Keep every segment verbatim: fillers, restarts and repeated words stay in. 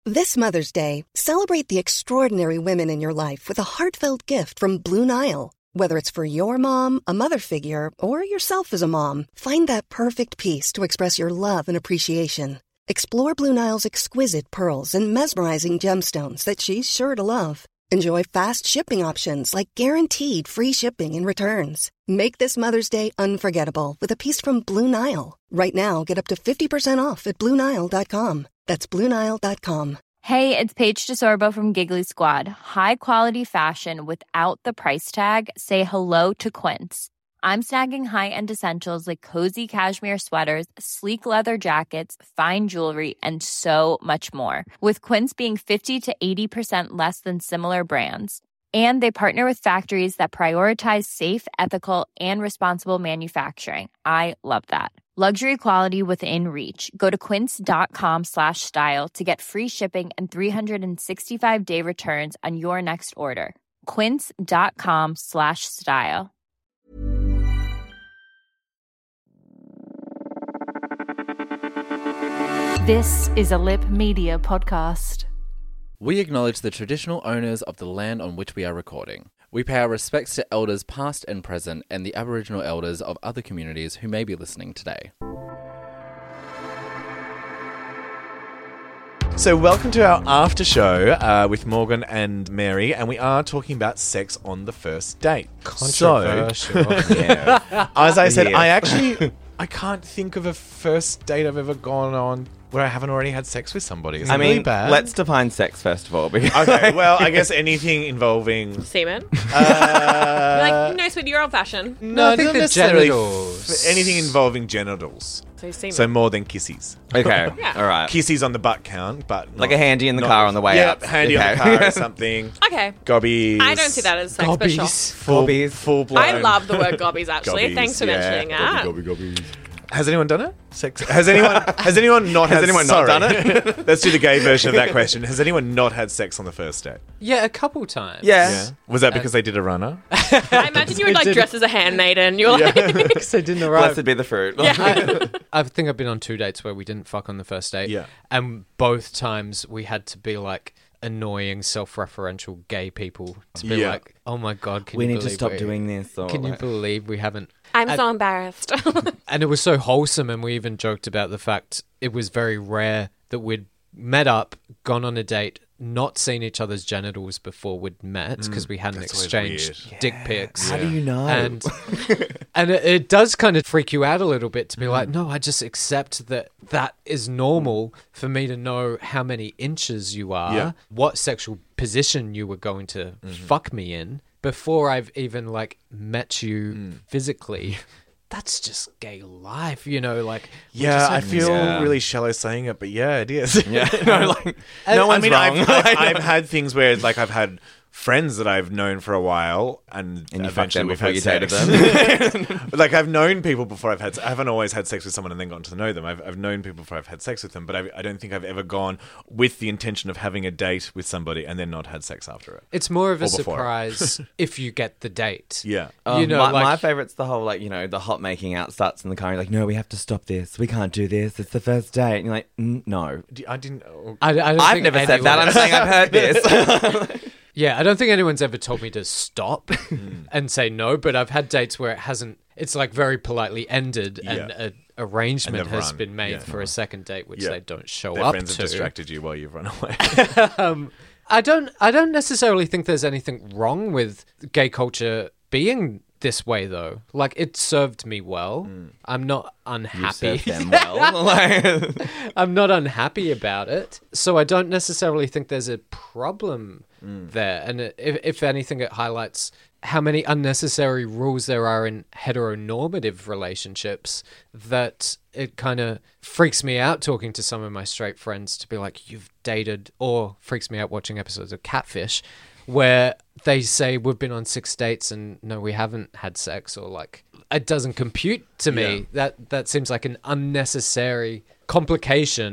This Mother's Day, celebrate the extraordinary women in your life with a heartfelt gift from Blue Nile. Whether it's for your mom, a mother figure, or yourself as a mom, find that perfect piece to express your love and appreciation. Explore Blue Nile's exquisite pearls and mesmerizing gemstones that she's sure to love. Enjoy fast shipping options like guaranteed free shipping and returns. Make this Mother's Day unforgettable with a piece from Blue Nile. Right now, get up to fifty percent off at Blue Nile dot com. That's Blue Nile dot com. Hey, it's Paige DeSorbo from Giggly Squad. High quality fashion without the price tag. Say hello to Quince. I'm snagging high-end essentials like cozy cashmere sweaters, sleek leather jackets, fine jewelry, and so much more. With Quince being fifty to eighty percent less than similar brands. And they partner with factories that prioritize safe, ethical, and responsible manufacturing. I love that. Luxury quality within reach. Go to quince.com slash style to get free shipping and three sixty-five day returns on your next order. Quince.com slash style. This is a Lip Media podcast. We acknowledge the traditional owners of the land on which we are recording. We pay our respects to elders past and present and the Aboriginal elders of other communities who may be listening today. So welcome to our after show uh, with Morgan and Mary, and we are talking about sex on the first date. Controversial. So, yeah. As I said, Yeah. I actually I can't think of a first date I've ever gone on where I haven't already had sex with somebody. Is I it mean, really bad? let's define sex first of all. Because Okay, well, I guess anything involving Semen. uh, Like, no, sweet, you're old fashioned. no, I think not the necessarily genitals. f- anything involving genitals. So semen. So more than kissies. okay, Yeah. all right, Kissies on the butt count, but like not- a handy in the not- car on the way yeah, up. handy okay. on the car or something. okay. Gobbies. I don't see that as sex, but sure. Full, Gobbies. full blown. I love the word gobbies, actually. Gobbies, Thanks for yeah. mentioning that. Gobby, gobby, gobby. Has anyone done it? Sex? Has anyone? Has anyone not? Has had, anyone not sorry. done it? Let's do the gay version of that question. Has anyone not had sex on the first date? Yeah, a couple times. Yeah. Yeah. Was that because they did a runner? I imagine you were like dressed as a handmaid and you were like, Because I didn't arrive. Blessed be the fruit. yeah. I think I've been on two dates where we didn't fuck on the first date. Yeah. And both times we had to be like annoying, self-referential gay people to be Yeah. like, oh my God, can we you need to believe stop we- doing this. Or Can you like- believe we haven't? I'm And- so embarrassed. And it was so wholesome, and we even joked about the fact it was very rare that we'd met up, gone on a date, not seen each other's genitals before we'd met because we hadn't that's always exchanged weird. dick pics. How do you know? And and it, it does kind of freak you out a little bit to be like, no, I just accept that that is normal for me to know how many inches you are, Yeah. what sexual position you were going to fuck me in before I've even like met you physically. That's just gay life, you know, like we Yeah, just I have- feel Yeah. really shallow saying it, but yeah, it is. yeah, no, like no I one's mean, wrong. I've, I've, I've had things where, like, I've had friends that I've known for a while, and, And you fucked eventually them we've before had you sex. dated them. Like, I've known people before I've had. I haven't always had sex with someone and then gotten to know them. I've, I've known people before I've had sex with them, but I, I don't think I've ever gone with the intention of having a date with somebody and then not had sex after it. It's more of a Or before. surprise if you get the date. Yeah. Oh, You know, my, like- my favorite's the whole, like, you know, the hot making out starts in the car. You're like, no, we have to stop this. We can't do this. It's the first date. And you're like, mm, no. D- I didn't. oh, I, I don't I've think never said that. anyone- I'm saying I've heard this. Yeah, I don't think anyone's ever told me to stop and say no, but I've had dates where it hasn't, it's like very politely ended and Yeah. an arrangement And they've has run. been made Yeah. for a second date, which Yeah. they don't show Their up friends to. have distracted you while you've run away. um, I don't, I don't necessarily think there's anything wrong with gay culture being this way, though. Like, it served me well. I'm not You unhappy. served them well. Like- I'm not unhappy about it. So I don't necessarily think there's a problem there. And it, if, if anything, it highlights how many unnecessary rules there are in heteronormative relationships that it kind of freaks me out talking to some of my straight friends to be like, you've dated, or freaks me out watching episodes of Catfish where they say we've been on six dates and no, we haven't had sex, or like it doesn't compute to me. Yeah. That that seems like an unnecessary complication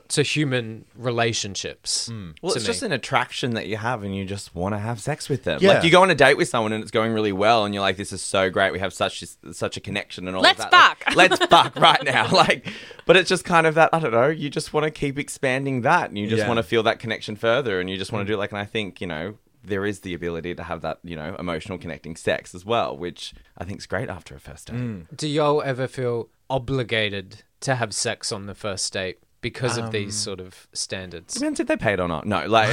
to human relationships. Well, to it's me. just an attraction that you have and you just want to have sex with them. Yeah. Like you go on a date with someone and it's going really well and you're like, this is so great. We have such such a connection and all Let's of that. fuck. Like, let's fuck right now. Like, but it's just kind of that, I don't know, you just want to keep expanding that and you just Yeah. want to feel that connection further and you just want to do it like, and I think, you know, there is the ability to have that, you know, emotional connecting sex as well, which I think is great after a first date. Do y'all ever feel obligated to have sex on the first date because of these sort of standards? Depends if they paid or not. No, like...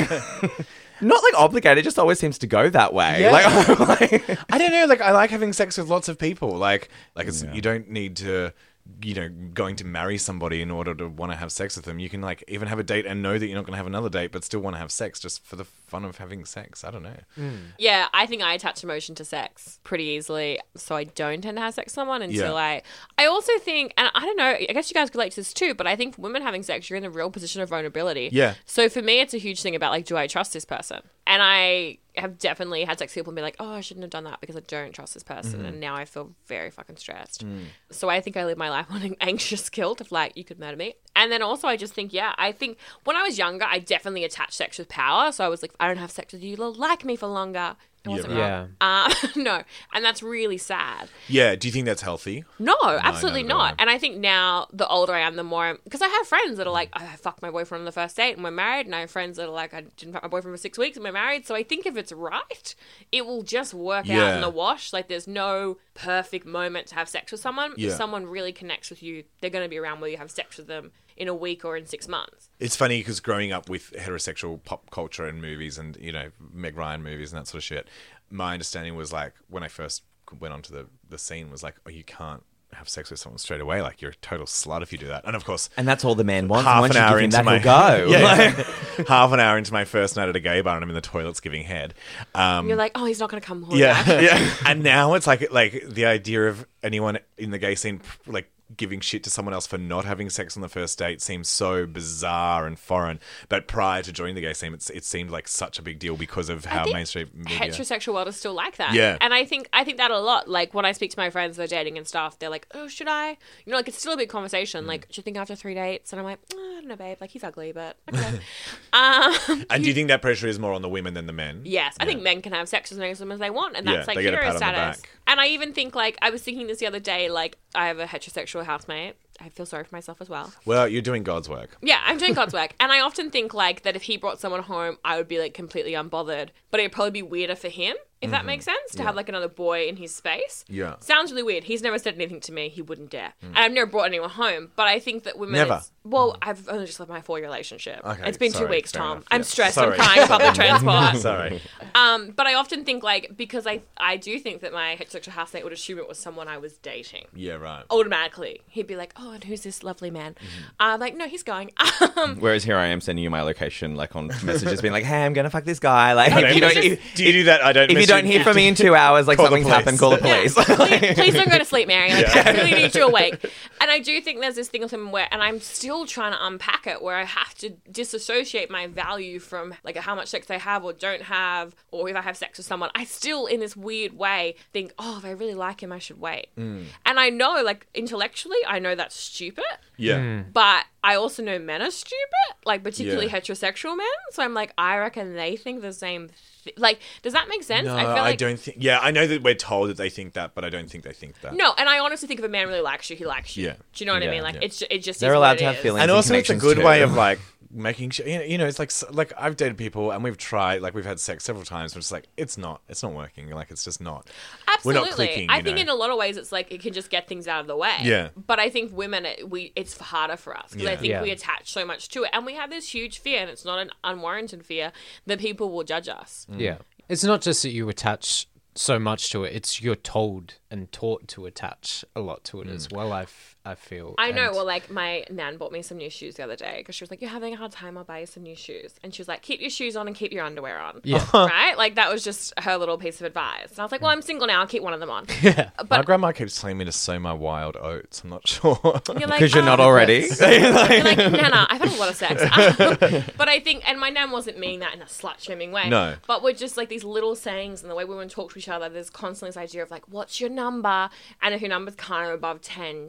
Not like obligated, it just always seems to go that way. Yeah. Like, like- I don't know. Like, I like having sex with lots of people. Like, like it's you don't need to, you know, going to marry somebody in order to want to have sex with them. You can like even have a date and know that you're not going to have another date, but still want to have sex just for the fun of having sex. I don't know. Yeah, I think I attach emotion to sex pretty easily, so I don't tend to have sex with someone until Yeah. I. I also think, and I don't know, I guess you guys relate to this too, but I think for women having sex, you're in a real position of vulnerability. Yeah. So for me, it's a huge thing about like, do I trust this person? And I have definitely had sex with people and be like, oh, I shouldn't have done that because I don't trust this person, and now I feel very fucking stressed. So I think I live my life on an anxious guilt of like, you could murder me. And then also I just think, yeah, I think when I was younger, I definitely attached sex with power. So I was like, if I don't have sex with you, you'll like me for longer. It wasn't Yeah. wrong. Uh, no. And that's really sad. Yeah. Do you think that's healthy? No, absolutely no, no, not. no. And I think now, the older I am, the more... Because I have friends that are like, I fucked my boyfriend on the first date and we're married. And I have friends that are like, I didn't fuck my boyfriend for six weeks and we're married. So I think if it's right, it will just work out Yeah. in the wash. Like, there's no perfect moment to have sex with someone. Yeah. If someone really connects with you, they're going to be around whether you have sex with them in a week or in six months. It's funny because growing up with heterosexual pop culture and movies and, you know, Meg Ryan movies and that sort of shit, my understanding was like when I first went onto the, the scene was like, oh, you can't have sex with someone straight away. Like, you're a total slut if you do that. And of course, and that's all the man wants. half Once an you hour give him into that, my he'll go. yeah, Like- yeah. half an hour into my first night at a gay bar and I'm in the toilets giving head. Um, You're like, oh, he's not going to come home. yeah, back. yeah. And now it's like like the idea of anyone in the gay scene like giving shit to someone else for not having sex on the first date seems so bizarre and foreign. But prior to joining the gay scene, it's, it seemed like such a big deal because of how think mainstream media. Heterosexual world is still like that. Yeah. And I think I think that a lot. Like when I speak to my friends that are dating and stuff, they're like, oh, should I? You know, like it's still a big conversation. Like, do you think after three dates? And I'm like, oh, I don't know, babe. Like he's ugly, but okay. um, And do you think that pressure is more on the women than the men? Yes, I Yeah. think men can have sex as many women as they want, and Yeah, that's like they get a hero pat on the status. back. And I even think like I was thinking this the other day. Like I have a heterosexual housemate. I feel sorry for myself as well. Well, you're doing God's work. Yeah, I'm doing God's work. And I often think, like, that if he brought someone home, I would be, like, completely unbothered. But it'd probably be weirder for him, if that makes sense, to have, like, another boy in his space. Yeah. Sounds really weird. He's never said anything to me. He wouldn't dare. And I've never brought anyone home. But I think that women... Never? it's- Well, I've only just left my four-year relationship. Okay, It's been two sorry, weeks, fair Tom. enough, I'm yeah. stressed. Sorry. I'm crying public transport. Sorry. Um, but I often think, like, because I, I do think that my heterosexual housemate would assume it was someone I was dating. Yeah, right. Automatically. He'd be like, oh, and who's this lovely man? Mm-hmm. I'm like, no, he's going. Um, Whereas here I am sending you my location, like on messages, being like, "Hey, I'm gonna fuck this guy." Like, I don't if you don't, miss- if, do you do that? I don't. if you miss don't hear from me in two hours, like Call the something's police. happened, call the Yeah. police. please, please don't go to sleep, Mary. Like, I really need you awake. And I do think there's this thing with him where, and I'm still trying to unpack it, where I have to disassociate my value from like how much sex I have or don't have, or if I have sex with someone. I still, in this weird way, think, oh, if I really like him, I should wait. Mm. And I know, like intellectually, I know that's stupid. Yeah. But I also know men are stupid, like particularly Yeah. heterosexual men. So I'm like, I reckon they think the same. Th- like, does that make sense? No, I I, feel like don't think. Yeah, I know that we're told that they think that, but I don't think they think that. no, and I honestly think if a man really likes you, he likes you. Yeah. Do you know what I Yeah, mean? Like, yeah. it's it just They're is allowed what to it have is. feelings. And also, it's a connections good too. way of like making sure. You know, you know, it's like s- like I've dated people and we've tried, like we've had sex several times, but it's like it's not, it's not working. Like it's just not. Absolutely. We're not clicking. I you think know. in a lot of ways, it's like it can just get things out of the way. Yeah. But I think women, it, we it's harder for us because I Yeah. think Yeah. we attach so much to it, and we have this huge fear, and it's not an unwarranted fear that people will judge us. Yeah. It's not just that you attach so much to it, it's you're told and taught to attach a lot to it as well, I, f- I feel. I know. And- Well, like my nan bought me some new shoes the other day because she was like, "You're having a hard time. I'll buy you some new shoes." And she was like, "Keep your shoes on and keep your underwear on." Yeah. Right? Like that was just her little piece of advice. And I was like, "Well, I'm single now. I'll keep one of them on." Yeah. My But grandma keeps telling me to sow my wild oats. I'm not sure. you're like, Because you're not "Oh." already. You're like, Nana, I've had a lot of sex. But I think, and my nan wasn't meaning that in a slut-shaming way. No. But we're just like these little sayings and the way women talk to each other, there's constantly this idea of like, what's your number? And if your number's kind of above ten, like, that's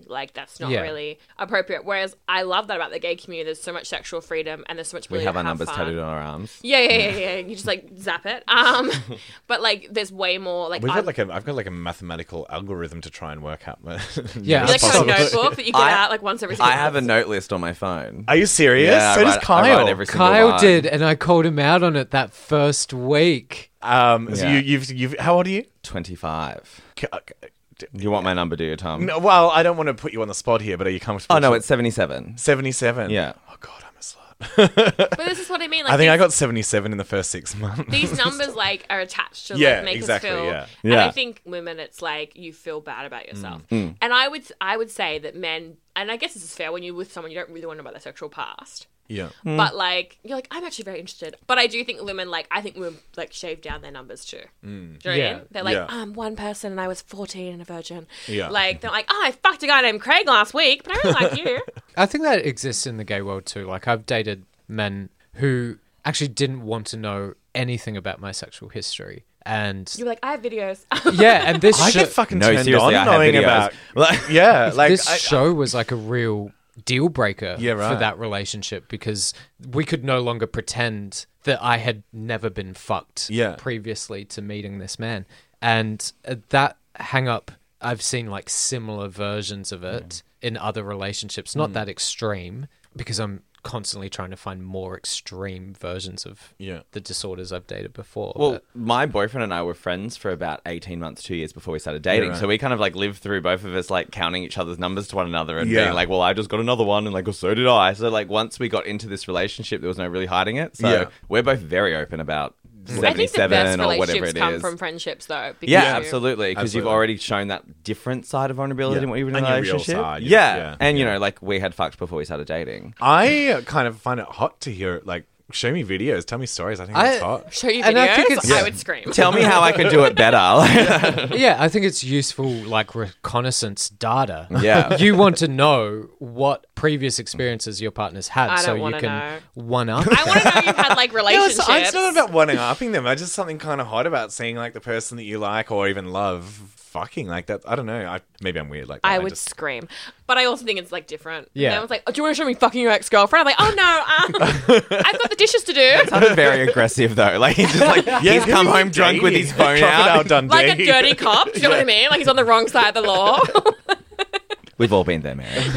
it's not Yeah. really appropriate. Whereas I love that about the gay community. There's so much sexual freedom and there's so much We ability have to our numbers fun. tattooed on our arms. Yeah, yeah, yeah, yeah. You just like zap it. Um, but like, there's way more. Like, We've I've- got like a, I've got like a mathematical algorithm to try and work out. Yeah, you like have a Absolutely. notebook that you get I- out like once every six I have a months. note list on my phone. Are you serious? Yeah, so I does write- I Kyle. write every single Kyle one. did, and I called him out on it that first week. Um, so Yeah. you, you've, you've, how old are you? twenty-five. K- uh, You want my number, do you, Tom? No, well, I don't want to put you on the spot here, but are you comfortable? Oh, no, to- it's seventy-seven. seventy-seven. Yeah. Oh God, I'm a slut. But this is what I mean. Like, I think I these- got seventy-seven in the first six months. these numbers like are attached to Yeah, like make exactly, us feel yeah. and Yeah. I think women it's like you feel bad about yourself Mm. and I would I would say that men, and I guess this is fair, when you're with someone you don't really want to know about their sexual past, Yeah. but like you're like, I'm actually very interested, but I do think women like I think women like shave down their numbers too. Do you know what I Yeah. mean? They're like, Yeah. I'm one person and I was fourteen and a virgin. Yeah. Like they're like, oh, I fucked a guy named Craig last week, but I really like you. I think that exists in the gay world too. Like, I've dated men who actually didn't want to know anything about my sexual history. And You're like, I have videos. yeah, and this I show, get fucking No, turned seriously, on I have knowing videos. about. Like, yeah, like this I, show was like a real deal breaker Yeah, for right. that relationship because we could no longer pretend that I had never been fucked Yeah. previously to meeting this man. And uh, that hang up, I've seen like similar versions of it in other relationships, not that extreme, because I'm constantly trying to find more extreme versions of Yeah. the disorders I've dated before. Well, but- my boyfriend and I were friends for about eighteen months, two years before we started dating. Yeah, right. So we kind of like lived through both of us like counting each other's numbers to one another and Yeah. being like, well, I just got another one. And like, well, so did I. So like once we got into this relationship, there was no really hiding it. So Yeah. we're both very open about I think the best seventy-seven or whatever relationships it come is. from friendships though. because Yeah, you- absolutely. Because you've Absolutely. already shown that different side of vulnerability Yeah. in what you've been in a And your real relationship. side, you yeah. know, yeah, And, you yeah. know, like we had fucked before we started dating. I uh, kind of find it hot to hear like show me videos, tell me stories. I think I- that's hot. Show you And videos, I I, think it's- would scream. Tell me how I could do it better. yeah, I think it's useful, like reconnaissance data. Yeah. You want to know what previous experiences your partner's had, I so don't you wanna can know. one up. I want to know you've had like No, relationships. it's, it's not about one upping them. I just something kind of hot about seeing like the person that you like or even love fucking like that. I don't know. I maybe I'm weird like that. I would just, scream, but I also think it's like different. Yeah. Everyone's like, oh, "Do you want to show me fucking your ex girlfriend?" I'm like, "Oh no, um, I've got the dishes to do." Sounded very aggressive though. Like he's just like he's who come are you home drunk with his dating? phone Crocodile out. Dundee. Like a dirty cop. Do you know what I mean? Like he's on the wrong side of the law. We've all been there, Mary.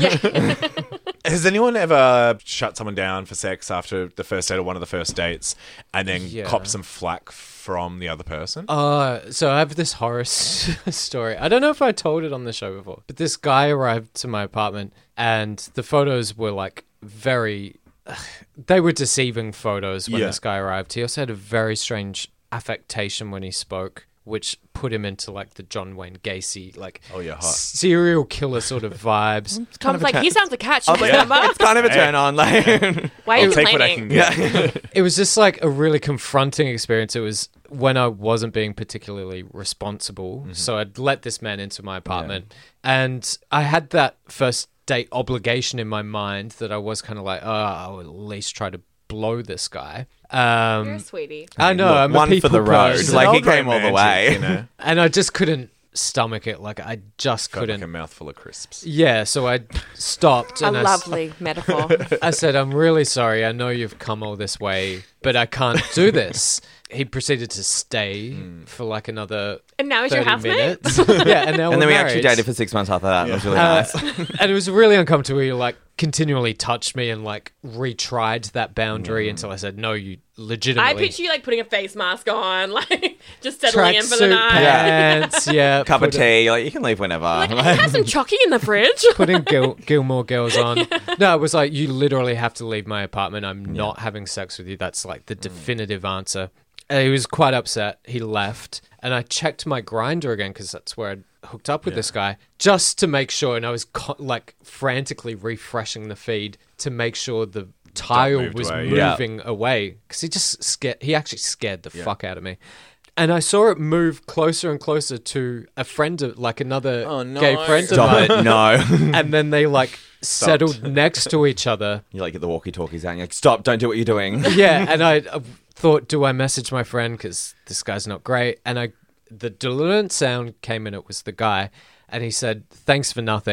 Has anyone ever shut someone down for sex after the first date or one of the first dates and then Yeah. cop some flack from the other person? Uh, so I have this horror s- story. I don't know if I told it on the show before, but this guy arrived to my apartment and the photos were like very, they were deceiving photos when Yeah. this guy arrived. He also had a very strange affectation when he spoke, which put him into like the John Wayne Gacy, like Oh, yeah, hot. serial killer sort of vibes. Tom's like, he sounds a catch. Should we Yeah. number? It's kind of a turn on. Like Why are I'll you take what I complaining? can get. It was just like a really confronting experience. It was when I wasn't being particularly responsible. So I'd let this man into my apartment and I had that first date obligation in my mind that I was kind of like, oh, I'll at least try to blow this guy. You're a Um, sweetie. I know, Look, I'm one a for the people road. person. Like he Old came all the romantic, way. you know. And I just couldn't stomach it. Like I just Felt like couldn't. a mouthful of crisps. Yeah, so I stopped A and I, s- lovely metaphor. I said, I'm really sorry. I know you've come all this way, but I can't do this. He proceeded to stay for like another And now he's your thirty housemate? minutes. yeah, and now And we're then we married. actually dated for six months after that. It was really Uh, nice. and it was really uncomfortable. He like continually touched me and like retried that boundary until I said, no, you I legitimately. picture you like putting a face mask on, like just settling in for the tracksuit night. pants, yeah. Cup of put- tea. You're like, you can leave whenever. Like, I have some chocky in the fridge. Putting Gil- Gilmore Girls on. No, it was like, you literally have to leave my apartment. I'm not having sex with you. That's like the definitive answer. And he was quite upset. He left. And I checked my Grindr again because that's where I'd hooked up with this guy just to make sure. And I was co- like frantically refreshing the feed to make sure the tile moved was away, yeah. moving away because he just scared. He actually scared the fuck out of me. And I saw it move closer and closer to a friend of like another Oh, no. gay friend of Stop mine. it. No. And then they like settled next to each other. You like get the walkie-talkies out and you're like, stop, don't do what you're doing. Yeah, and I uh, thought, do I message my friend because this guy's not great? And I, the deliberate sound came in. It was the guy, and he said, "Thanks for nothing."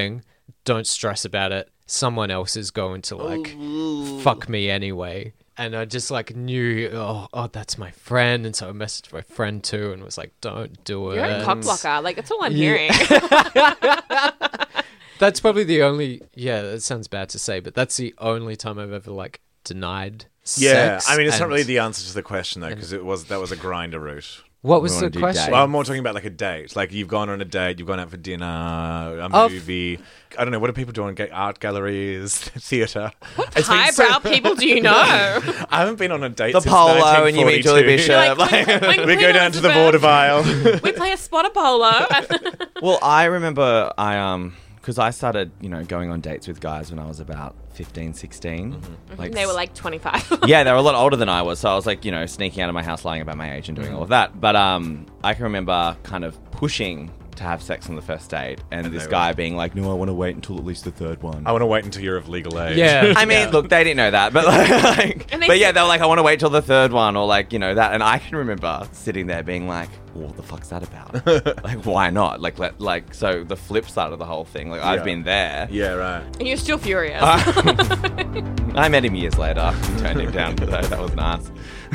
don't stress about it. Someone else is going to like Ooh. fuck me anyway. And I just like knew, oh, oh, that's my friend. And so I messaged my friend too and was like, don't do it. You're a cock blocker. Like, that's all I'm Yeah. hearing. That's probably the only, yeah, that sounds bad to say, but that's the only time I've ever like denied Yeah, sex. I mean, it's not and- really the answer to the question though, because it was that was a grinder route. What was We the wanna do question? dates. Well, I'm more talking about like a date. Like you've gone on a date, you've gone out for dinner, a Oh, f- movie. I don't know, what do people do on ga- art galleries, theatre? It's been Highbrow so- people do you know? I haven't been on a date The since polo and you meet Julie nineteen forty-two. Bishop. Like, when- when We Queen go down to the Elizabeth- vaudeville. We play a spotter polo. Well, I remember I um because I started, you know, going on dates with guys when I was about fifteen, sixteen. Mm-hmm. Like They were like twenty-five. yeah, they were a lot older than I was, so I was like, you know, sneaking out of my house, lying about my age, and doing all of that. But um, I can remember kind of pushing to have sex on the first date, and, And this they guy were- being like, "No, I want to wait until at least the third one." I want to wait until you're of legal age. Yeah. I mean, look, they didn't know that, but like, And they but yeah, said- they were like, "I want to wait till the third one," or like, you know, that. And I can remember sitting there being like, well, "What the fuck's that about? Like, why not? Like, let like." So the flip side of the whole thing, like, I've Yeah. been there. Yeah, right. And you're still furious. I met him years later and turned him down, so that was nice.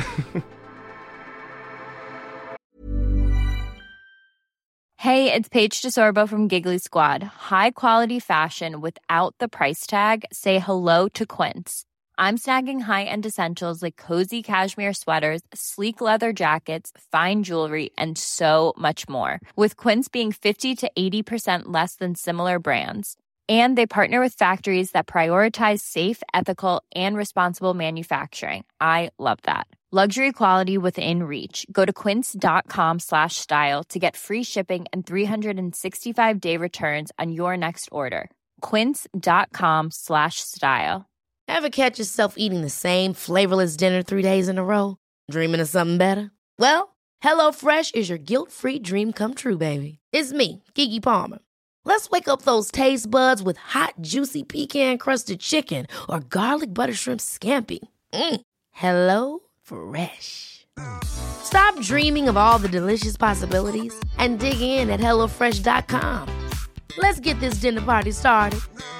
Hey, it's Paige DeSorbo from Giggly Squad. High quality fashion without the price tag. Say hello to Quince. I'm snagging high-end essentials like cozy cashmere sweaters, sleek leather jackets, fine jewelry, and so much more. With Quince being fifty to eighty percent less than similar brands. And they partner with factories that prioritize safe, ethical, and responsible manufacturing. I love that. Luxury quality within reach. Go to quince.com slash style to get free shipping and three sixty-five day returns on your next order. Quince.com slash style. Ever catch yourself eating the same flavorless dinner three days in a row? Dreaming of something better? Well, HelloFresh is your guilt-free dream come true, baby. It's me, Keke Palmer. Let's wake up those taste buds with hot, juicy pecan-crusted chicken or garlic butter shrimp scampi. Mm. Hello Fresh. Stop dreaming of all the delicious possibilities and dig in at hello fresh dot com. Let's get this dinner party started.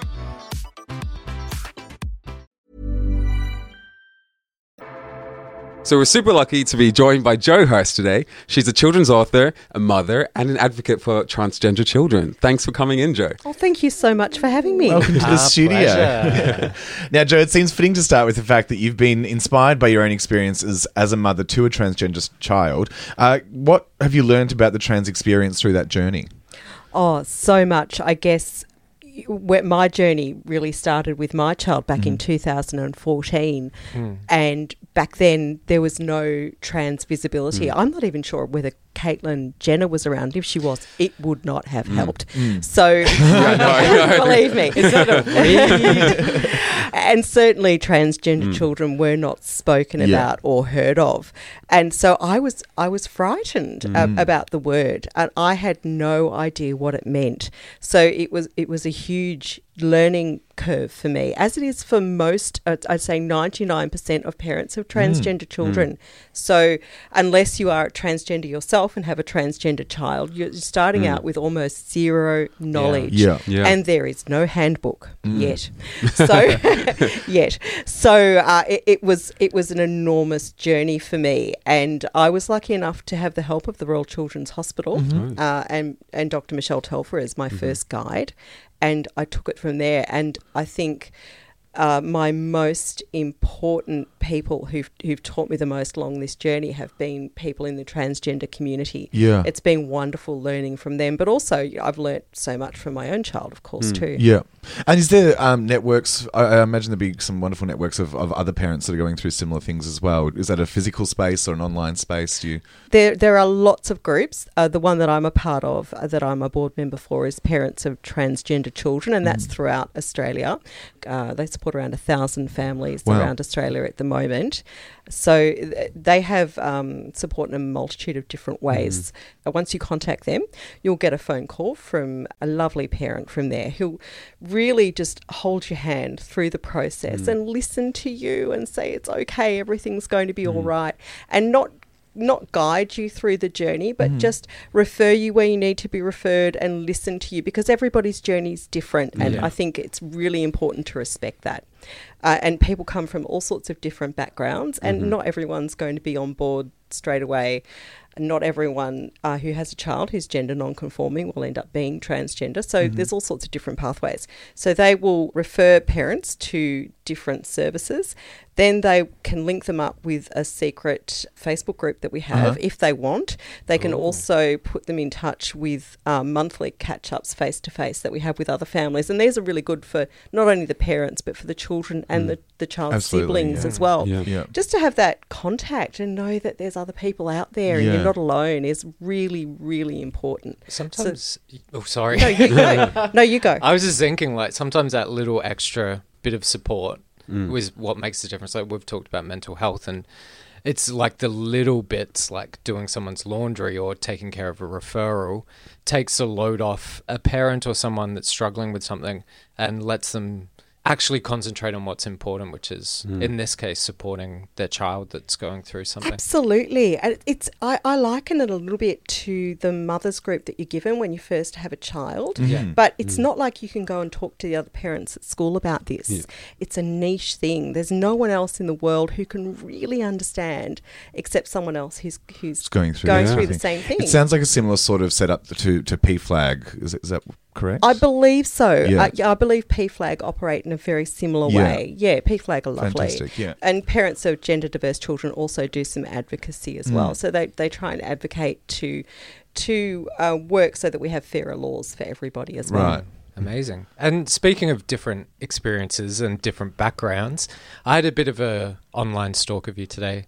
So we're super lucky to be joined by Jo Hurst today. She's a children's author, a mother, and an advocate for transgender children. Thanks for coming in, Jo. Oh, thank you so much for having me. Welcome to the Our studio. pleasure. Now, Jo, it seems fitting to start with the fact that you've been inspired by your own experiences as a mother to a transgender child. Uh, what have you learned about the trans experience through that journey? Oh, so much. I guess where my journey really started with my child back in two thousand fourteen. And back then, there was no trans visibility. I'm not even sure whether Caitlyn Jenner was around. If she was, it would not have helped. So, believe me. Is that a read? And certainly transgender children were not spoken Yeah. about or heard of. And so I was I was frightened a- about the word, and I had no idea what it meant. So it was it was a huge learning curve for me, as it is for most, uh, I'd say ninety-nine percent of parents of transgender children. So unless you are transgender yourself and have a transgender child, you're starting out with almost zero knowledge. Yeah. Yeah. And there is no handbook yet. So yet. So uh, it, it was it was an enormous journey for me, and I was lucky enough to have the help of the Royal Children's Hospital uh, and and Doctor Michelle Telfer as my first guide, and I took it from there. And I think uh, my most important people who've who've taught me the most along this journey have been people in the transgender community. Yeah. It's been wonderful learning from them, but also I've learnt so much from my own child, of course, too. Yeah. And is there um, networks, I, I imagine there'd be some wonderful networks of, of other parents that are going through similar things as well. Is that a physical space or an online space? Do you? There, there are lots of groups. Uh, the one that I'm a part of, uh, that I'm a board member for, is Parents of Transgender Children, and that's throughout Australia. Uh, they support around a thousand families Wow. around Australia at the moment. So th- they have um, support in a multitude of different ways. Uh, once you contact them, you'll get a phone call from a lovely parent from there who'll really just hold your hand through the process and listen to you and say it's okay, everything's going to be all right, and not not guide you through the journey, but Mhm. just refer you where you need to be referred and listen to you, because everybody's journey is different. And Yeah. I think it's really important to respect that. Uh, and people come from all sorts of different backgrounds, and Mhm. not everyone's going to be on board straight away. Not everyone uh, who has a child who's gender non-conforming will end up being transgender. So Mhm. there's all sorts of different pathways. So they will refer parents to different services. Then they can link them up with a secret Facebook group that we have Uh-huh. if they want. They can Ooh. also put them in touch with um, monthly catch-ups face-to-face that we have with other families. And these are really good for not only the parents, but for the children and Mm. the, the child's Absolutely, siblings yeah. as well. Yeah. Yeah. Just to have that contact and know that there's other people out there and Yeah. you're not alone is really, really important. Sometimes, oh, sorry. No, you go. No, you go. I was just thinking, like, sometimes that little extra bit of support Mm. was what makes the difference. Like, we've talked about mental health, and it's like the little bits, like doing someone's laundry or taking care of a referral, takes a load off a parent or someone that's struggling with something and lets them actually concentrate on what's important, which is, Mm. in this case, supporting their child that's going through something. Absolutely. And it's I, I liken it a little bit to the mother's group that you're given when you first have a child. Yeah. But it's not like you can go and talk to the other parents at school about this. Yeah. It's a niche thing. There's no one else in the world who can really understand except someone else who's who's It's going through, going the through same the same thing. It sounds like a similar sort of setup to to P FLAG. Is, is that correct? I believe so. Yeah. Uh, yeah, I believe P FLAG operate in a very similar Yeah. way. Yeah, P FLAG are lovely. Fantastic, yeah. And parents of gender diverse children also do some advocacy as well. Mm. So they, they try and advocate to to uh, work so that we have fairer laws for everybody as well. Right. Amazing. And speaking of different experiences and different backgrounds, I had a bit of a online stalk of you today.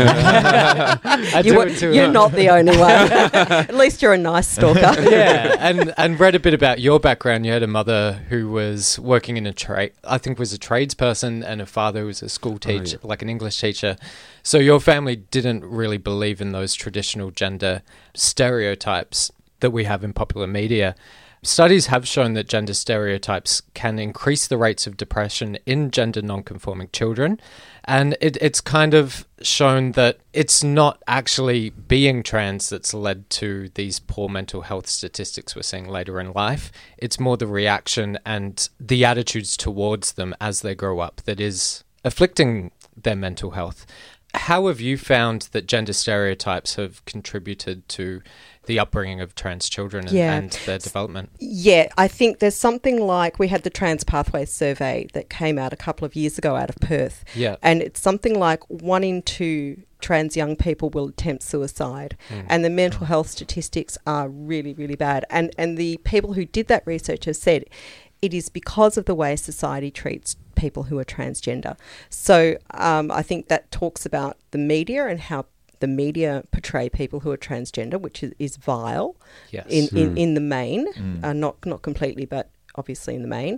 I You do were- it too. you're not the only one. At least you're a nice stalker. Yeah, and and read a bit about your background. You had a mother who was working in a trade, I think was a tradesperson, and a father who was a school teacher, like an English teacher. So your family didn't really believe in those traditional gender stereotypes that we have in popular media. Studies have shown that gender stereotypes can increase the rates of depression in gender non-conforming children. And it, it's kind of shown that it's not actually being trans that's led to these poor mental health statistics we're seeing later in life. It's more the reaction and the attitudes towards them as they grow up that is afflicting their mental health. How have you found that gender stereotypes have contributed to the upbringing of trans children and, Yeah. and their development? Yeah, I think there's something like we had the Trans Pathways Survey that came out a couple of years ago out of Perth. Yeah. And it's something like one in two trans young people will attempt suicide. Mm. And the mental health statistics are really, really bad. And and the people who did that research have said it is because of the way society treats people who are transgender. So um, I think that talks about the media and how the media portray people who are transgender, which is, is vile Yes. in, in, Mm. in the main, Mm. uh, not not completely, but obviously in the main.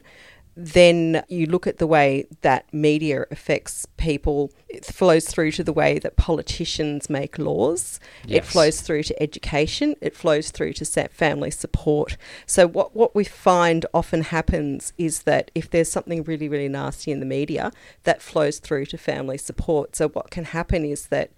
Then you look at the way that media affects people. It flows through to the way that politicians make laws. It Yes. flows through to education. It flows through to sa- family support. So what, what we find often happens is that if there's something really, really nasty in the media, that flows through to family support. So what can happen is that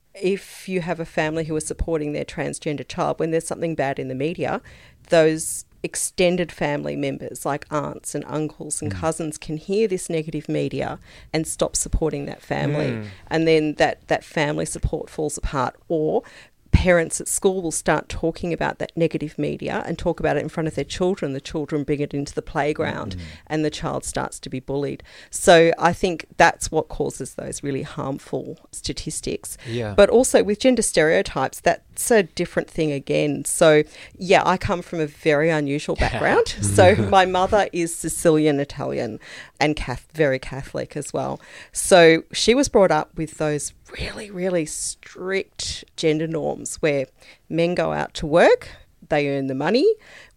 if you have a family who are supporting their transgender child, when there's something bad in the media, those extended family members like aunts and uncles and cousins can hear this negative media and stop supporting that family. Mm. And then that, that family support falls apart. Or parents at school will start talking about that negative media and talk about it in front of their children. The children bring it into the playground and the child starts to be bullied. So I think that's what causes those really harmful statistics. Yeah. But also with gender stereotypes, that's a different thing again. So yeah, I come from a very unusual background. So my mother is Sicilian Italian and Cath- very Catholic as well. So she was brought up with those really, really strict gender norms where men go out to work, they earn the money,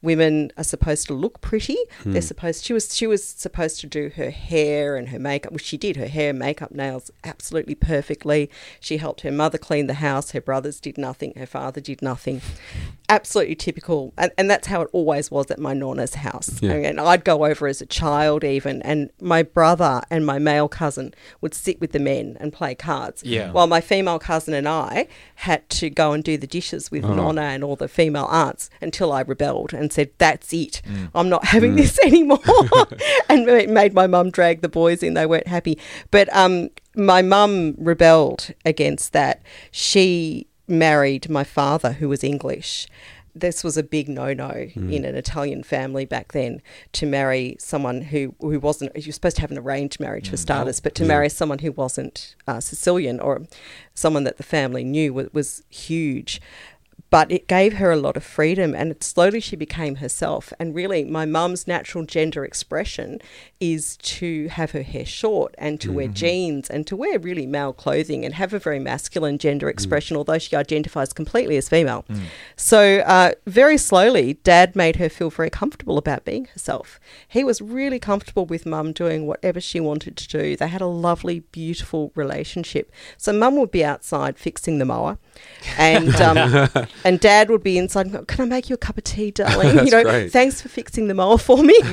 women are supposed to look pretty. They're supposed she was she was supposed to do her hair and her makeup, which she did, her hair, makeup, nails absolutely perfectly. She helped her mother clean the house. Her brothers did nothing. Her father did nothing. Absolutely typical. And, and that's how it always was at my nonna's house. Yeah. And I'd go over as a child even, and my brother and my male cousin would sit with the men and play cards. Yeah. While my female cousin and I had to go and do the dishes with Oh. Nonna and all the female aunts until I rebelled and said, that's it. I'm not having this anymore. And it made my mum drag the boys in. They weren't happy. But um, my mum rebelled against that. She married my father, who was English. This was a big no-no Mm. in an Italian family back then, to marry someone who, who wasn't, you're supposed to have an arranged marriage for starters, but to Yeah. marry someone who wasn't uh, Sicilian or someone that the family knew was, was huge. But it gave her a lot of freedom, and it, slowly she became herself. And really, my mum's natural gender expression is to have her hair short and to wear jeans and to wear really male clothing and have a very masculine gender expression, although she identifies completely as female. So uh, very slowly, Dad made her feel very comfortable about being herself. He was really comfortable with Mum doing whatever she wanted to do. They had a lovely, beautiful relationship. So Mum would be outside fixing the mower, and um, and Dad would be inside and go, can I make you a cup of tea, darling? That's you know, great. thanks for fixing the mower for me.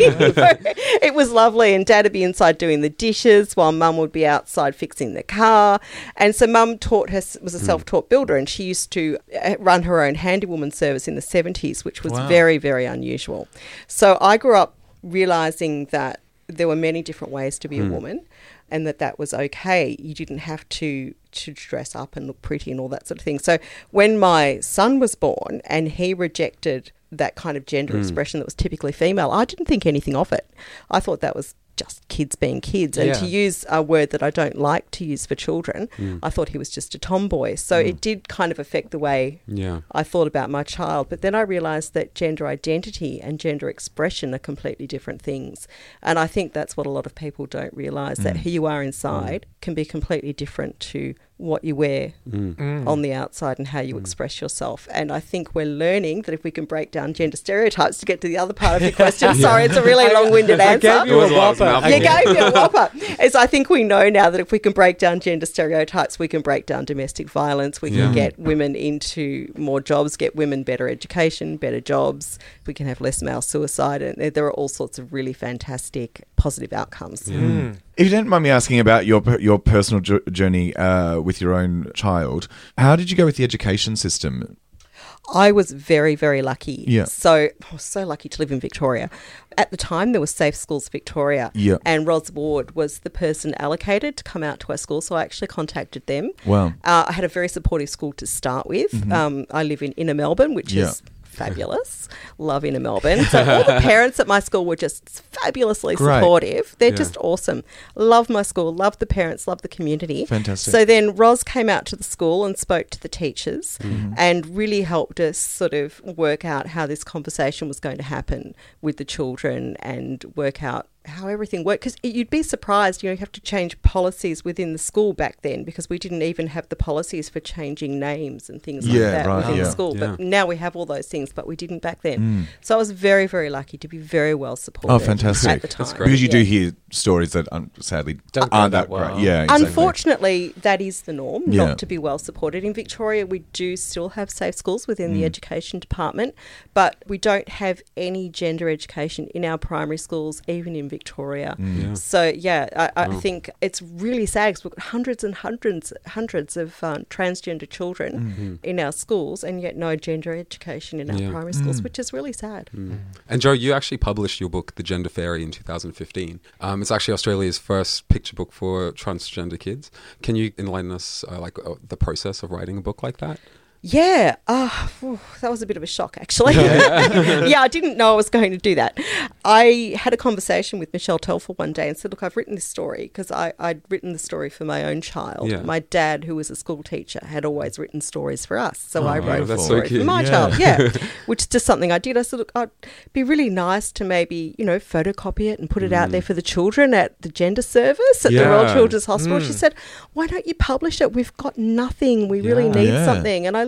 It was lovely. And Dad would be inside doing the dishes while Mum would be outside fixing the car. And so Mum taught her, was a self-taught builder, and she used to uh, run her own handywoman service in the seventies, which was Wow. very, very unusual. So I grew up realising that there were many different ways to be a woman, and that that was okay. You didn't have to to dress up and look pretty and all that sort of thing. So when my son was born and he rejected that kind of gender expression that was typically female, I didn't think anything of it. I thought that was just kids being kids. And Yeah. to use a word that I don't like to use for children, I thought he was just a tomboy. So it did kind of affect the way Yeah. I thought about my child. But then I realised that gender identity and gender expression are completely different things. And I think that's what a lot of people don't realise, that who you are inside can be completely different to what you wear on the outside and how you express yourself. And I think we're learning that if we can break down gender stereotypes, to get to the other part of your question, sorry, it's a really long-winded I answer. gave you a whopper. mouthful. You gave me a whopper. Is I think we know now that if we can break down gender stereotypes, we can break down domestic violence. We can Yeah. get women into more jobs, get women better education, better jobs. We can have less male suicide, and there- there are all sorts of really fantastic positive outcomes. If you don't mind me asking about your your personal jo- journey uh, with your own child, how did you go with the education system? I was very, very lucky. Yeah. So I was so lucky to live in Victoria. At the time, there was Safe Schools Victoria. Yeah. And Ros Ward was the person allocated to come out to our school. So I actually contacted them. Wow. Uh, I had a very supportive school to start with. Um, I live in Inner Melbourne, which Yeah. is fabulous. Love Inner Melbourne. So all the parents at my school were just fabulously Great. supportive. They're Yeah. just awesome. Love my school, love the parents, love the community. Fantastic. So then Ros came out to the school and spoke to the teachers Mm-hmm. and really helped us sort of work out how this conversation was going to happen with the children and work out how everything worked. Because you'd be surprised, you know, you have to change policies within the school back then, because we didn't even have the policies for changing names and things like Yeah, that right, within yeah. the school. Yeah. But now we have all those things, but we didn't back then. So I was very, very lucky to be very well supported. Oh, fantastic. At the time. That's great. Because you do Yeah. hear stories that um, sadly Don't go aren't that that well. great. Yeah, exactly. Unfortunately, that is the norm, Yeah. not to be well supported. In Victoria, we do still have safe schools within Mm. the education department, but we don't have any gender education in our primary schools, even in Victoria. Mm. Yeah. So, yeah, I, I think it's really sad, because we've got hundreds and hundreds hundreds of um, transgender children in our schools, and yet no gender education in our Yeah. primary schools, which is really sad. And Joe, you actually published your book, The Gender Fairy, in two thousand fifteen. Um, it's actually Australia's first picture book for transgender kids. Can you enlighten us, uh, like, uh, the process of writing a book like that? Yeah, uh, whew, that was a bit of a shock, actually. Yeah, I didn't know I was going to do that. I had a conversation with Michelle Telfer one day and said, look, I've written this story because I'd written the story for my own child. Yeah. My dad, who was a school teacher, had always written stories for us. So I wrote a that's so story cute. for my Yeah. child. Yeah, which is just something I did. I said, look, I'd be really nice to maybe, you know, photocopy it and put it out there for the children at the gender service at the Royal Yeah. Children's Hospital. She said, why don't you publish it? We've got nothing. We really Yeah. need Yeah. something. And I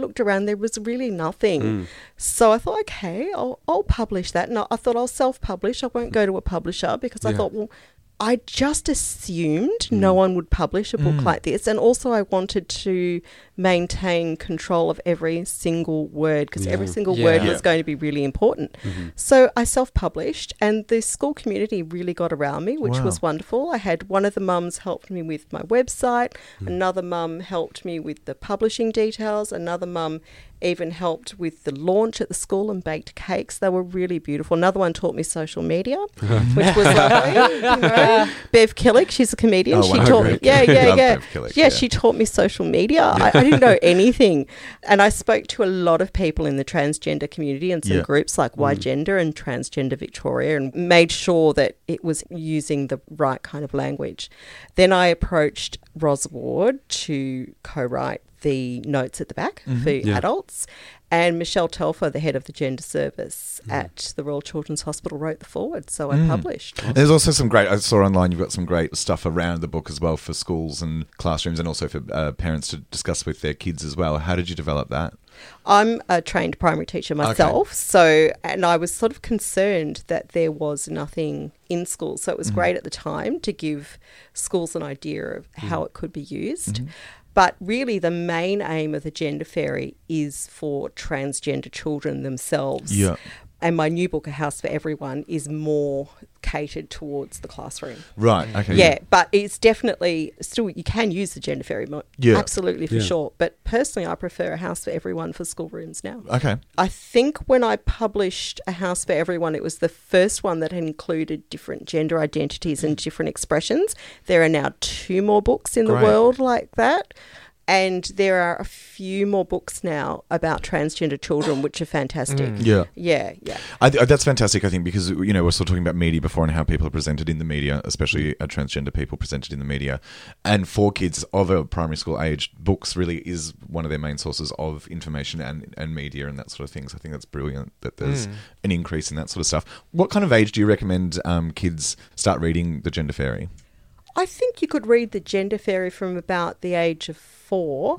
looked around, there was really nothing. Mm. So I thought, okay, I'll, I'll publish that. And I, I thought I'll self-publish. I won't go to a publisher because I Yeah. thought, well, I just assumed no one would publish a book Mm. like this. And also I wanted to maintain control of every single word because every Yeah. single Yeah. word Yeah. was going to be really important. Mm-hmm. So I self-published and the school community really got around me, which Wow. was wonderful. I had one of the mums helped me with my website. Mm. Another mum helped me with the publishing details. Another mum even helped with the launch at the school and baked cakes. They were really beautiful. Another one taught me social media, which was lovely. You know. Bev Killick, she's a comedian. Oh, she wow. taught Great. me, yeah, yeah, Love yeah. Bev Killick, yeah, yeah. she taught me social media. I, I didn't know anything. And I spoke to a lot of people in the transgender community and some Yeah. groups like Y Gender and Transgender Victoria and made sure that it was using the right kind of language. Then I approached Ros Ward to co-write the notes at the back Mm-hmm. for Yeah. adults. And Michelle Telfer, the head of the gender service Mm. at the Royal Children's Hospital, wrote the foreword. So I published. There's also some great, I saw online, you've got some great stuff around the book as well for schools and classrooms and also for uh, parents to discuss with their kids as well. How did you develop that? I'm a trained primary teacher myself, so and I was sort of concerned that there was nothing in schools. So it was great at the time to give schools an idea of how it could be used. But really the main aim of the Gender Fairy is for transgender children themselves. Yeah. And my new book, A House for Everyone, is more catered towards the classroom. Right, okay. Yeah, but it's definitely still you can use the Gender Fairy, mo- Yeah. absolutely for Yeah. sure. But personally, I prefer A House for Everyone for schoolrooms now. Okay. I think when I published A House for Everyone, it was the first one that had included different gender identities and different expressions. There are now two more books in Great. the world like that. And there are a few more books now about transgender children, which are fantastic. Yeah. Yeah, yeah. I th- that's fantastic, I think, because, you know, we're still talking about media before and how people are presented in the media, especially uh, transgender people presented in the media. And for kids of a primary school age, books really is one of their main sources of information and, and media and that sort of things. I think that's brilliant that there's an increase in that sort of stuff. What kind of age do you recommend um, kids start reading The Gender Fairy? I think you could read The Gender Fairy from about the age of four.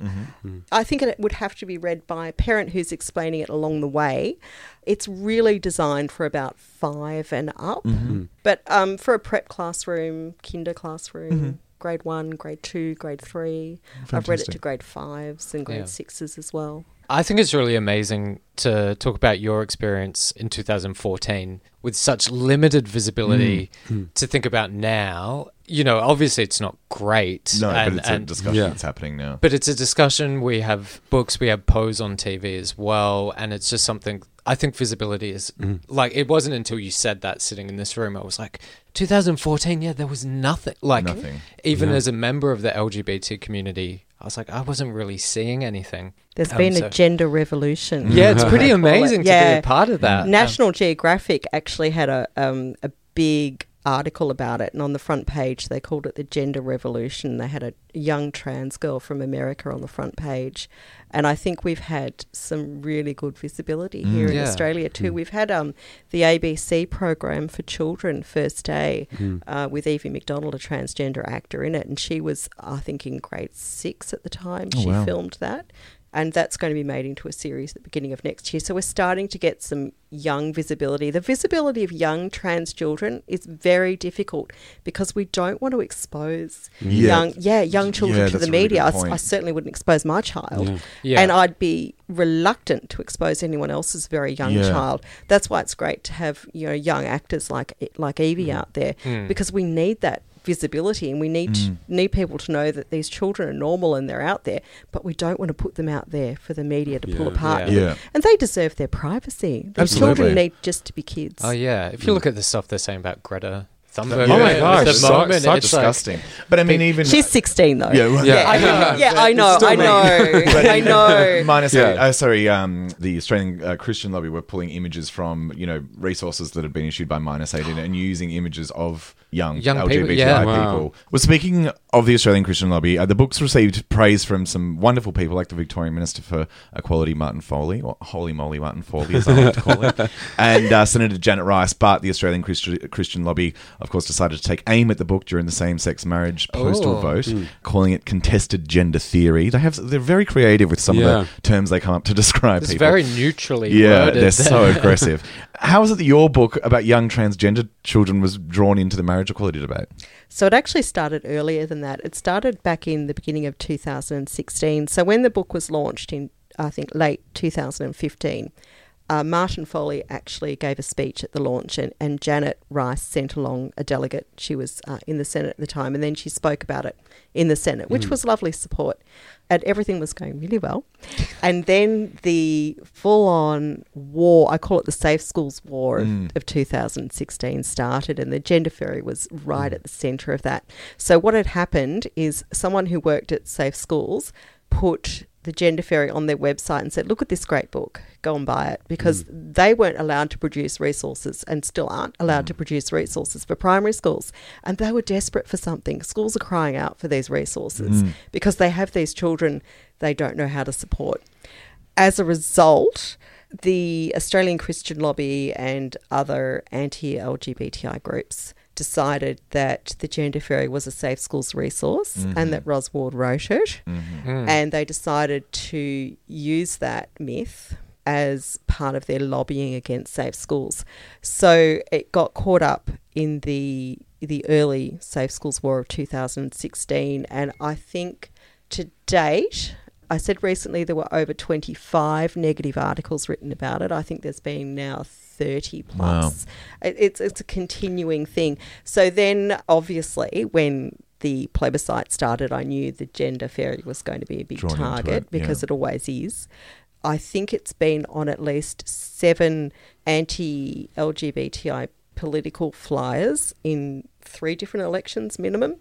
I think it would have to be read by a parent who's explaining it along the way. It's really designed for about five and up. But um, for a prep classroom, kinder classroom, grade one, grade two, grade three, I've read it to Fantastic. grade fives and grade Yeah. sixes as well. I think it's really amazing to talk about your experience in two thousand fourteen with such limited visibility to think about now. You know, obviously it's not great. No, and- but it's a and- discussion Yeah. that's happening now. But it's a discussion. We have books, we have Pose on T V as well. And it's just something, I think visibility is like, it wasn't until you said that sitting in this room, I was like, two thousand fourteen, yeah, there was nothing. Like, Nothing. even Yeah. as a member of the L G B T community, I was like, I wasn't really seeing anything. There's Um, been so- a gender revolution. Yeah, it's pretty amazing to Yeah. be a part of that. National Geographic actually had a um, a big article about it, and on the front page they called it the Gender Revolution. They had a young trans girl from America on the front page, and I think we've had some really good visibility here in Yeah. Australia too. We've had um, the A B C program for children, First Day, uh, with Evie McDonald, a transgender actor in it, and she was, I think, in grade six at the time. Oh, she wow. filmed that. And that's going to be made into a series at the beginning of next year. So we're starting to get some young visibility. The visibility of young trans children is very difficult because we don't want to expose Yeah. young, yeah, young children Yeah, to that's the a really media. good I, s- I point. certainly wouldn't expose my child, Yeah. Yeah. and I'd be reluctant to expose anyone else's very young Yeah. child. That's why it's great to have, you know, young actors like like Evie out there because we need that visibility, and we need Mm. need people to know that these children are normal and they're out there, but we don't want to put them out there for the media to pull Yeah. apart. Yeah. Yeah. And they deserve their privacy. These Absolutely. children need just to be kids. Oh, yeah. If you look at the stuff they're saying about Greta Thunberg. Oh my at gosh, the so- moment, so it's like- disgusting. But I mean, even She's sixteen though. Yeah, well- yeah, I know. yeah, I know, Still I me. know, But I know. Minus, Yeah. eight, uh, sorry, um, the Australian uh, Christian lobby were pulling images from, you know, resources that had been issued by Minus eighteen and using images of young, Young L G B T I people, yeah. Wow. people. Well, speaking of the Australian Christian lobby, uh, the book's received praise from some wonderful people like the Victorian Minister for Equality, Martin Foley, or Holy Moly Martin Foley, as I like to call it, and uh, Senator Janet Rice. But the Australian Christi- Christian lobby of course, decided to take aim at the book during the same-sex marriage postal Oh. vote, Mm. calling it contested gender theory. They have they're very creative with some Yeah. of the terms they come up to describe It's people. very neutrally yeah, worded. they're so aggressive. How is it that your book about young transgender children was drawn into the marriage equality debate? So it actually started earlier than that. It started back in the beginning of two thousand sixteen. So when the book was launched in, I think, late two thousand fifteen, uh, Martin Foley actually gave a speech at the launch, and, and Janet Rice sent along a delegate. She was uh, in the Senate at the time, and then she spoke about it in the Senate, which Mm. was lovely support. And everything was going really well. And then the full-on war, I call it the Safe Schools War of, Mm. of two thousand sixteen started, and the gender fairy was right at the centre of that. So what had happened is someone who worked at Safe Schools put the Gender Fairy on their website and said, look at this great book, go and buy it, because mm. they weren't allowed to produce resources and still aren't allowed mm. to produce resources for primary schools. And they were desperate for something. Schools are crying out for these resources mm. because they have these children they don't know how to support. As a result, the Australian Christian Lobby and other anti-L G B T I groups decided that the Gender Fairy was a Safe Schools resource mm-hmm. and that Ros Ward wrote it. Mm-hmm. Mm. And they decided to use that myth as part of their lobbying against safe schools. So it got caught up in the the early Safe Schools War of two thousand sixteen. And I think to date, I said recently there were over twenty-five negative articles written about it. I think there's been now thirty plus. Wow. It, it's it's a continuing thing. So then, obviously, when the plebiscite started, I knew the Gender Fairy was going to be a big Drawn target it, because yeah. it always is. I think it's been on at least seven anti-L G B T I political flyers in three different elections minimum.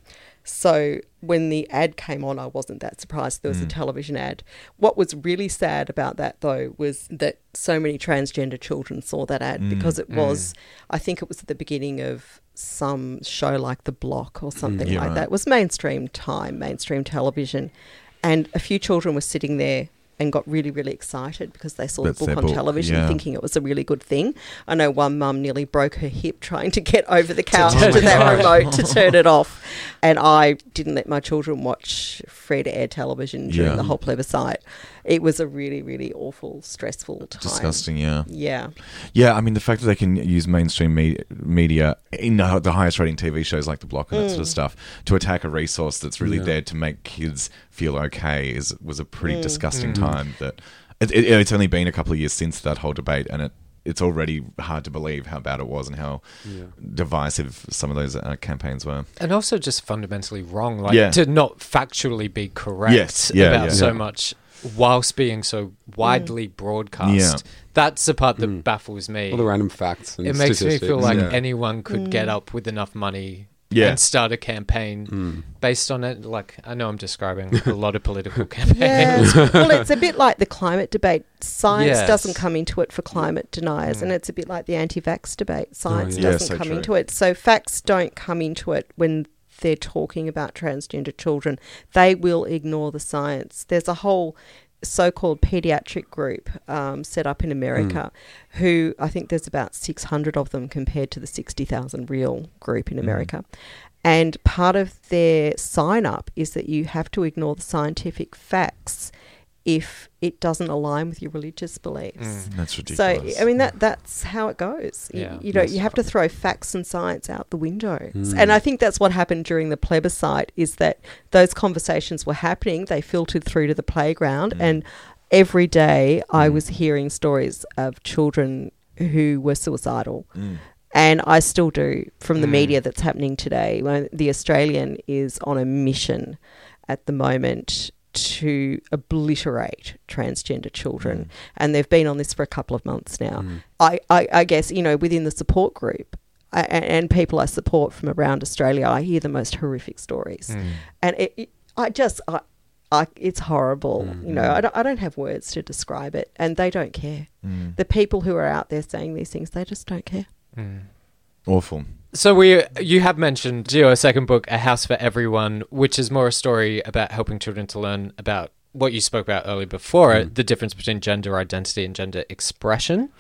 So when the ad came on, I wasn't that surprised. There was mm. a television ad. What was really sad about that, though, was that so many transgender children saw that ad mm. because it was, mm. I think it was at the beginning of some show like The Block or something mm, yeah, like right. that. It was mainstream time, mainstream television. And a few children were sitting there and got really, really excited because they saw That's the book their on book, television yeah. thinking it was a really good thing. I know one mum nearly broke her hip trying to get over the couch turn to it that on. remote to turn it off. And I didn't let my children watch free-to-air television during Yeah. the whole plebiscite. It was a really, really awful, stressful time. Disgusting, yeah. Yeah. Yeah, I mean, the fact that they can use mainstream me- media in the, the highest rating T V shows like The Block and that Mm. sort of stuff to attack a resource that's really Yeah. there to make kids feel okay is was a pretty Mm. disgusting Mm. time. That it, it, It's only been a couple of years since that whole debate, and it it's already hard to believe how bad it was and how Yeah. divisive some of those uh, campaigns were. And also just fundamentally wrong, like Yeah. to not factually be correct Yes, yeah, about yeah. so Yeah. much whilst being so widely broadcast. Yeah. That's the part that Mm. baffles me. All the random facts. And It makes me feel statistics. like Yeah. anyone could Mm. get up with enough money Yeah. and start a campaign Mm. based on it. Like, I know I'm describing a lot of political campaigns. Yeah. Well, it's a bit like the climate debate. Science Yes. doesn't come into it for climate deniers, Mm. and it's a bit like the anti-vax debate. Science yeah. Yeah, doesn't so come true. into it. So facts don't come into it when they're talking about transgender children. They will ignore the science. There's a whole so-called pediatric group um, set up in America who I think there's about six hundred of them compared to the sixty thousand real group in America. And part of their sign-up is that you have to ignore the scientific facts if it doesn't align with your religious beliefs. That's ridiculous. So, I mean, that that's how it goes. You- Yeah, you know, that's you have to throw facts and science out the window. Mm. And I think that's what happened during the plebiscite is that those conversations were happening. They filtered through to the playground. Mm. And every day I Mm. was hearing stories of children who were suicidal. Mm. And I still do from the Mm. media that's happening today. When the Australian is on a mission at the moment to obliterate transgender children. Mm. And they've been on this for a couple of months now. Mm. I, I, I guess, you know, within the support group I, and, and people I support from around Australia, I hear the most horrific stories. Mm. And it, it, I just, I, I, it's horrible. Mm. You know, I don't, I don't have words to describe it. And they don't care. Mm. The people who are out there saying these things, they just don't care. Mm. Awful. So we, you have mentioned your second book, A House for Everyone, which is more a story about helping children to learn about what you spoke about earlier before it, the difference between gender identity and gender expression.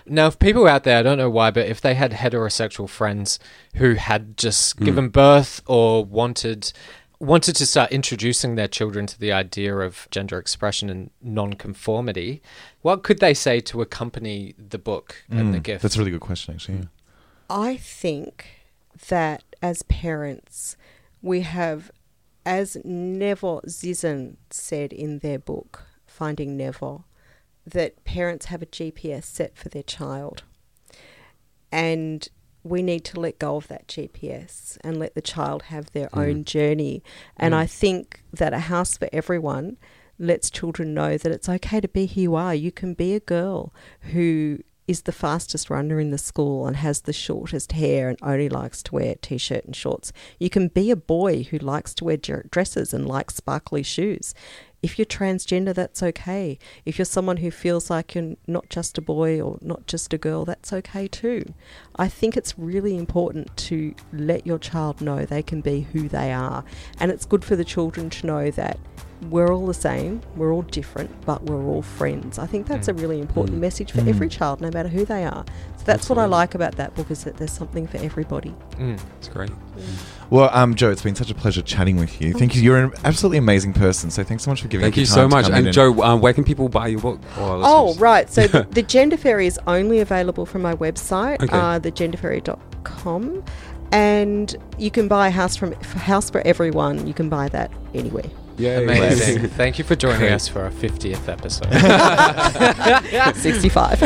Now, if people out there, I don't know why, but if they had heterosexual friends who had just Mm. given birth or wanted wanted to start introducing their children to the idea of gender expression and non-conformity, what could they say to accompany the book and the Mm, gift? That's a really good question, actually. Yeah. I think that as parents, we have, as Neville Zizan said in their book, Finding Neville, that parents have a G P S set for their child. And we need to let go of that G P S and let the child have their Mm. own journey. And Mm. I think that A House for Everyone lets children know that it's okay to be who you are. You can be a girl who is the fastest runner in the school and has the shortest hair and only likes to wear t-shirt and shorts. You can be a boy who likes to wear dr- dresses and likes sparkly shoes. If you're transgender, that's okay. If you're someone who feels like you're not just a boy or not just a girl, that's okay too. I think it's really important to let your child know they can be who they are. And it's good for the children to know that we're all the same, we're all different, but we're all friends. I think that's Mm. a really important Mm. message for Mm. every child, no matter who they are. So that's what I Absolutely. like about that book, is that there's something for everybody. Mm. It's great. Well, um, Joe, it's been such a pleasure chatting with you. Thank you. You're an absolutely amazing person. So thanks so much for giving Thank up you your so time to much. come in And Joe, um, where can people buy your book? Or our Oh, listeners? right. So the, the Gender Fairy is only available from my website, Okay. uh, the gender fairy dot com. And you can buy House from House for Everyone. You can buy that anywhere. Yay. Amazing. Thank you for joining Great. us for our fiftieth episode. sixty-five.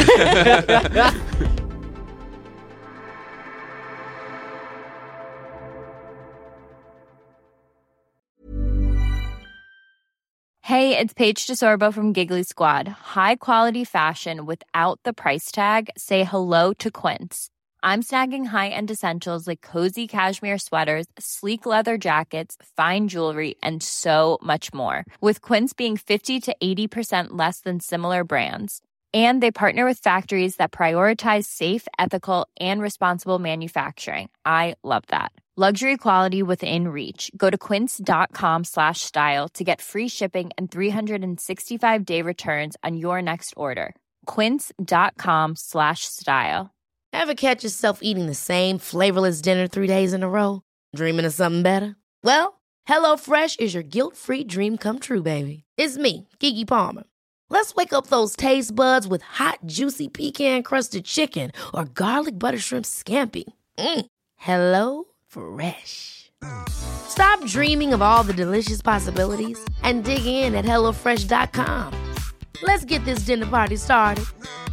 Hey, it's Paige DeSorbo from Giggly Squad. High quality fashion without the price tag. Say hello to Quince. I'm snagging high-end essentials like cozy cashmere sweaters, sleek leather jackets, fine jewelry, and so much more. With Quince being fifty to eighty percent less than similar brands. And they partner with factories that prioritize safe, ethical, and responsible manufacturing. I love that. Luxury quality within reach. Go to quince.com slash style to get free shipping and three sixty-five day returns on your next order. Quince.com slash style. Ever catch yourself eating the same flavorless dinner three days in a row? Dreaming of something better? Well, HelloFresh is your guilt-free dream come true, baby. It's me, Keke Palmer. Let's wake up those taste buds with hot, juicy pecan-crusted chicken or garlic butter shrimp scampi. Mm. Hello Fresh. Stop dreaming of all the delicious possibilities and dig in at hello fresh dot com. Let's get this dinner party started.